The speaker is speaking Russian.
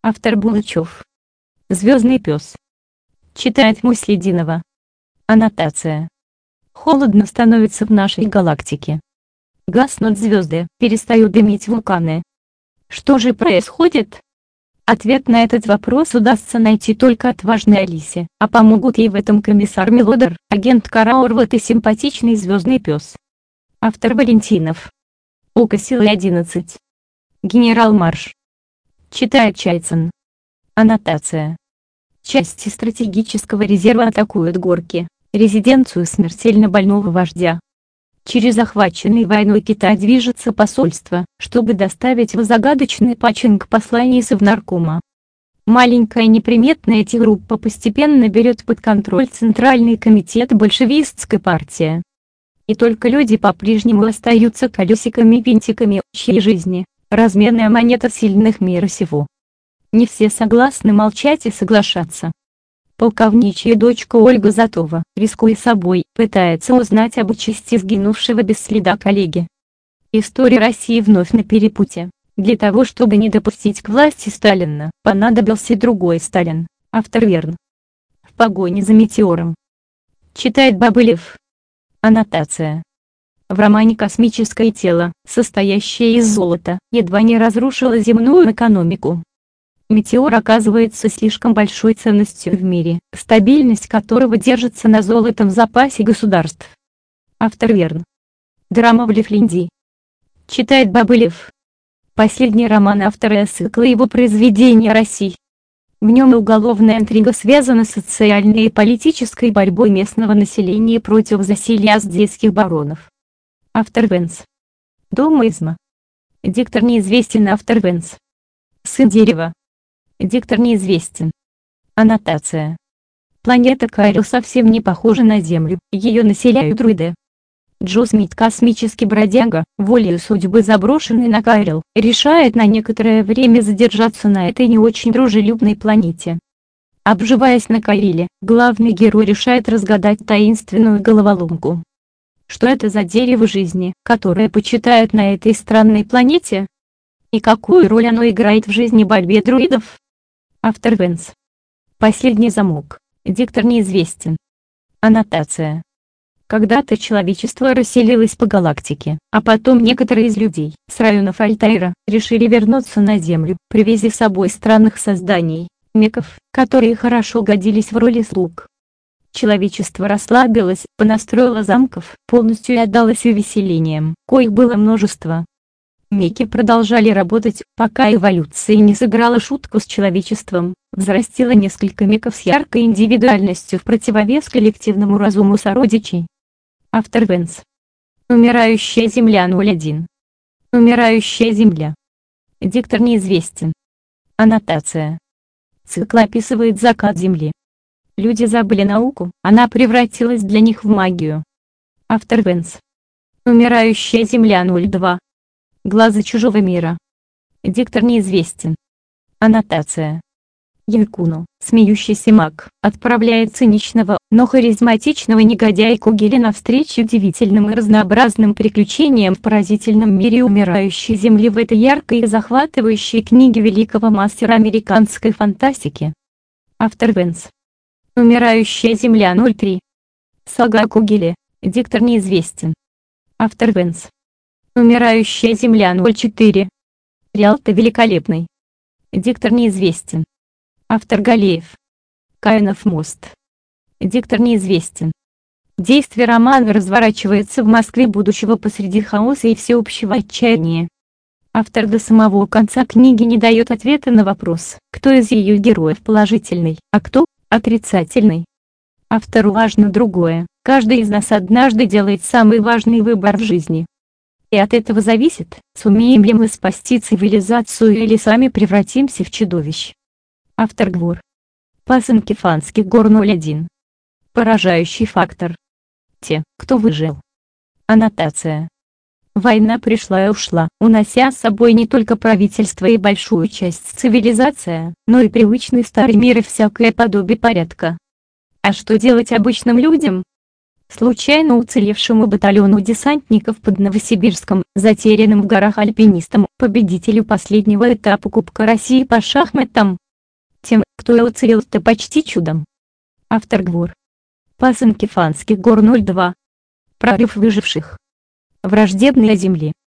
Автор Булычев. Звездный пес. Читает Муслидинова. Аннотация. Холодно становится в нашей галактике. Гаснут звезды, перестают дымить вулканы. Что же происходит? Ответ на этот вопрос удастся найти только отважной Алисе, а помогут ей в этом комиссар Мелодер, агент Караурват и симпатичный звездный пес. Автор Валентинов. Око силы 11. Генерал Марш. Читает Чайцин. Аннотация. Части стратегического резерва атакуют горки, резиденцию смертельно больного вождя. Через захваченный войной Китай движется посольство, чтобы доставить в загадочный Пачинг послание Совнаркома. Маленькая неприметная группа постепенно берет под контроль Центральный комитет большевистской партии. И только люди по-прежнему остаются колесиками-винтиками, чьей жизни – разменная монета сильных мира сего. Не все согласны молчать и соглашаться. Полковничья дочка Ольга Затова, рискуя собой, пытается узнать об участи сгинувшего без следа коллеги. История России вновь на перепуте. Для того, чтобы не допустить к власти Сталина, понадобился другой Сталин, автор Верн. В погоне за метеором. Читает Бабылев. Аннотация. В романе «Космическое тело», состоящее из золота, едва не разрушило земную экономику. Метеор оказывается слишком большой ценностью в мире, стабильность которого держится на золотом запасе государств. Автор Верн. Драма в Лифленди. Читает Бабылев. Последний роман автора цикла его произведения «Россия». В нем уголовная интрига связана с социальной и политической борьбой местного населения против засилья аздейских баронов. Автор Венс. Дом изма. Диктор неизвестен. Автор Венс. Сын дерева. Диктор неизвестен. Аннотация. Планета Кайрил совсем не похожа на Землю, ее населяют друиды. Джо Смит, космический бродяга, волею судьбы заброшенный на Кайрил, решает на некоторое время задержаться на этой не очень дружелюбной планете. Обживаясь на Кайриле, главный герой решает разгадать таинственную головоломку. Что это за дерево жизни, которое почитают на этой странной планете? И какую роль оно играет в жизни борьбе друидов? Автор Венс. Последний замок. Диктор неизвестен. Аннотация. Когда-то человечество расселилось по галактике, а потом некоторые из людей с районов Альтаира решили вернуться на Землю, привезя с собой странных созданий, меков, которые хорошо годились в роли слуг. Человечество расслабилось, понастроило замков, полностью отдалось увеселениям, коих было множество. Меки продолжали работать, пока эволюция не сыграла шутку с человечеством, взрастила несколько меков с яркой индивидуальностью в противовес коллективному разуму сородичей. Автор Венс. Умирающая Земля 01. Умирающая Земля. Диктор неизвестен. Аннотация. Цикл описывает закат Земли. Люди забыли науку, она превратилась для них в магию. Автор Венс. Умирающая Земля 02. Глаза чужого мира. Диктор неизвестен. Аннотация. Якуну, смеющийся маг, отправляет циничного, но харизматичного негодяя Кугеля навстречу удивительным и разнообразным приключениям в поразительном мире умирающей Земли в этой яркой и захватывающей книге великого мастера американской фантастики. Автор Венс. Умирающая Земля 03. Сага о Кугеле. Диктор неизвестен. Автор Венс. Умирающая Земля 04. Риалто великолепный. Диктор неизвестен. Автор Галеев. Каинов мост. Диктор неизвестен. Действие романа разворачивается в Москве будущего посреди хаоса и всеобщего отчаяния. Автор до самого конца книги не дает ответа на вопрос, кто из ее героев положительный, а кто отрицательный. Автору важно другое: каждый из нас однажды делает самый важный выбор в жизни. И от этого зависит, сумеем ли мы спасти цивилизацию или сами превратимся в чудовищ. Автор Гвор. Пасынки Фанских гор 01. Поражающий фактор. Те, кто выжил. Аннотация. Война пришла и ушла, унося с собой не только правительство и большую часть цивилизации, но и привычный старый мир и всякое подобие порядка. А что делать обычным людям? случайно уцелевшему батальону десантников под Новосибирском, затерянным в горах альпинистам, победителю последнего этапа Кубка России по шахматам. Тем, кто и уцелел-то почти чудом. Автор Гвор. Пасынки Фанских гор 02. Прорыв выживших. Враждебные земли.